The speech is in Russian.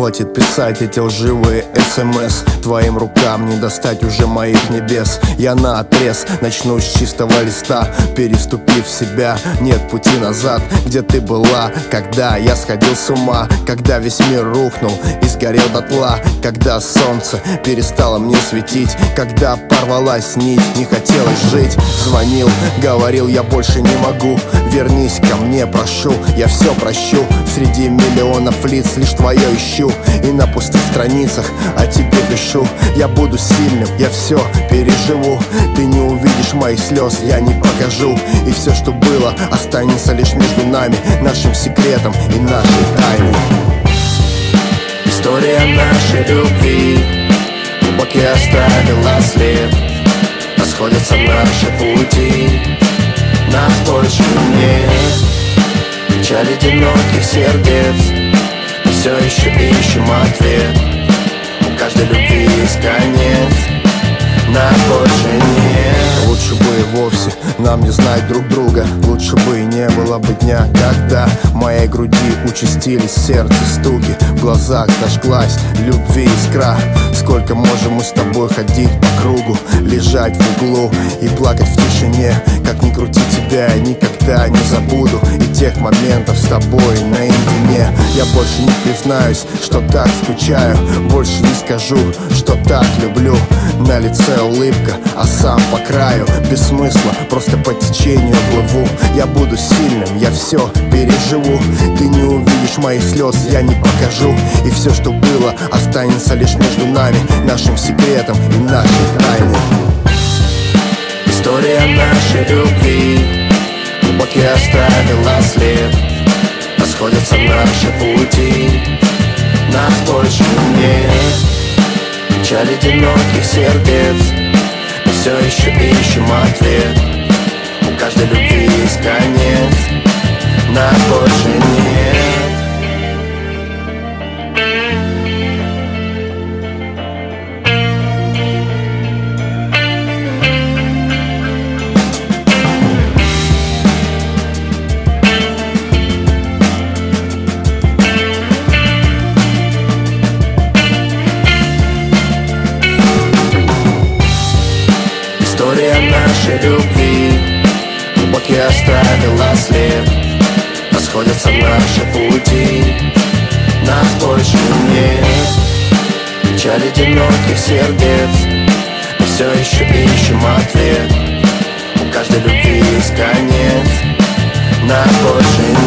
хватит писать эти лживые СМС. Твоим рукам не достать уже моих небес. Я наотрез начну с чистого листа. Переступив себя, нет пути назад. Где ты была, когда я сходил с ума? Когда весь мир рухнул и сгорел дотла? Когда солнце перестало мне светить? Когда порвалась нить, не хотелось жить? Звонил, говорил, я больше не могу. Вернись ко мне, прошу, я все прощу. Среди миллионов лиц лишь твое ищу. И на пустых страницах о тебе пишу. Я буду сильным, я все переживу. Ты не увидишь моих слез, я не покажу. И все, что было, останется лишь между нами, нашим секретом и нашей тайной. История нашей любви глубокий оставила след. Расходятся наши пути, нас больше нет. Печаль одиноких сердец, мы все еще ищем ответ. У каждой любви есть конец, нас больше нет. Лучше бы и вовсе нам не знать друг друга. Лучше бы и не было бы дня, когда в моей груди участились сердце стуки. В глазах зажглась любви искра. Сколько можем мы с тобой ходить по кругу, лежать в углу и плакать в тишине. Как ни крути, тебя я никогда не забуду. И тех моментов с тобой наедине. Я больше не признаюсь, что так скучаю. Больше не скажу, что так люблю. На лице улыбка, а сам по краю. Без смысла, просто по течению плыву. Я буду сильным, я все переживу. Ты не увидишь моих слез, я не покажу. И все, что было, останется лишь между нами, нашим секретом и нашей тайной. История нашей любви глубокий оставила след. Расходятся наши пути, нас больше нет. Печаль одиноких сердец, мы все еще ищем ответ. У каждой любви есть конец, нас больше нет. История нашей любви глубокий оставила след. Расходятся наши пути, нас больше нет. Печаль одиноких сердец, мы все еще ищем ответ. У каждой любви есть конец, нас больше нет.